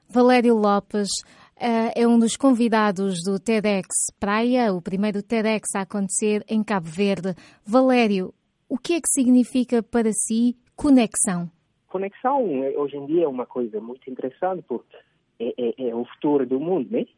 Valério Lopes é um dos convidados do TEDx Praia, o primeiro TEDx a acontecer em Cabo Verde. Valério, o que é que significa para si conexão? Conexão, hoje em dia, é uma coisa muito interessante, porque é o futuro do mundo, né?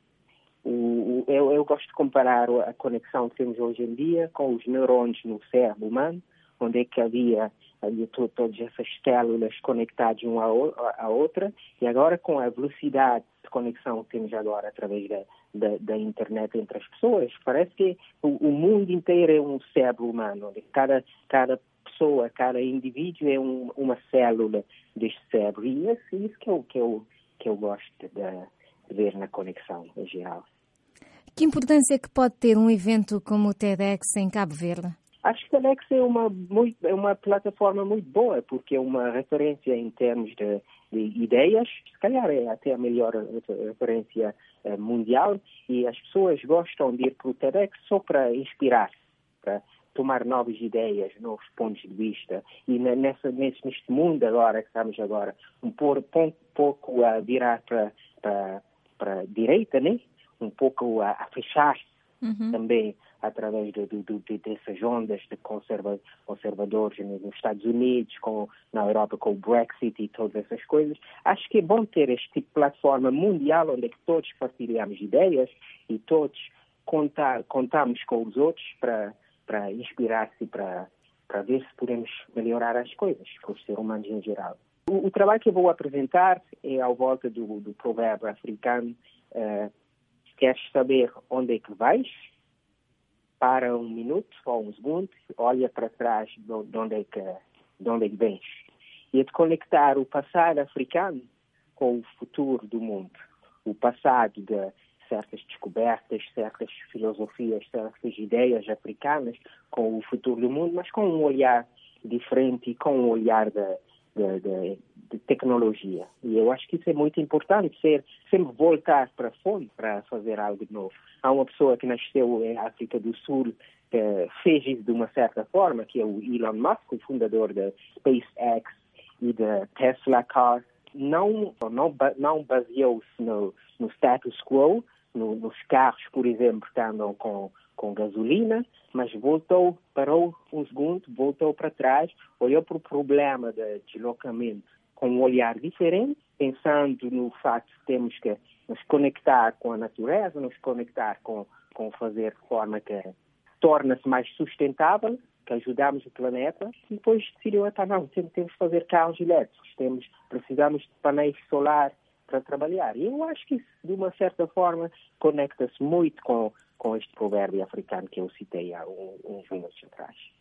Eu gosto de comparar a conexão que temos hoje em dia com os neurônios no cérebro humano, onde é que havia todas essas células conectadas uma à outra, e agora com a velocidade de conexão que temos agora através da internet entre as pessoas, parece que o mundo inteiro é um cérebro humano, onde cada pessoa, cada indivíduo é uma célula deste cérebro, e é isso que eu gosto de ver na conexão em geral. Que importância é que pode ter um evento como o TEDx em Cabo Verde? Acho que o TEDx é uma plataforma muito boa, porque é uma referência em termos de ideias, se calhar é até a melhor referência mundial, e as pessoas gostam de ir para o TEDx só para inspirar, para tomar novas ideias, novos pontos de vista, e neste mundo agora, que estamos agora um pouco a virar para a direita, né? Um pouco a fechar-se também através dessas ondas de conservadores nos Estados Unidos, na Europa com o Brexit e todas essas coisas. Acho que é bom ter este tipo de plataforma mundial onde é que todos partilhamos ideias e todos contamos com os outros para inspirar-se e para ver se podemos melhorar as coisas com os seres humanos em geral. O trabalho que eu vou apresentar é à volta do provérbio africano: queres saber onde é que vais? Para um minuto ou um segundo, olha para trás de onde é que vens. E é de conectar o passado africano com o futuro do mundo. O passado de certas descobertas, certas filosofias, certas ideias africanas com o futuro do mundo, mas com um olhar diferente e com um olhar de tecnologia. E eu acho que isso é muito importante, sempre voltar para a fonte para fazer algo de novo. Há uma pessoa que nasceu em África do Sul que fez isso de uma certa forma, que é o Elon Musk, o fundador da SpaceX e da Tesla Car. Não baseou-se no status quo, nos carros, por exemplo, que andam com gasolina, mas parou um segundo, voltou para trás, olhou para o problema de deslocamento com um olhar diferente, pensando no facto de temos que nos conectar com a natureza, nos conectar com fazer de forma que torna-se mais sustentável, que ajudamos o planeta, e depois decidiu, temos que fazer carros elétricos, precisamos de painéis solares para trabalhar. E eu acho que isso, de uma certa forma, conecta-se muito com este provérbio africano que eu citei há uns minutos atrás.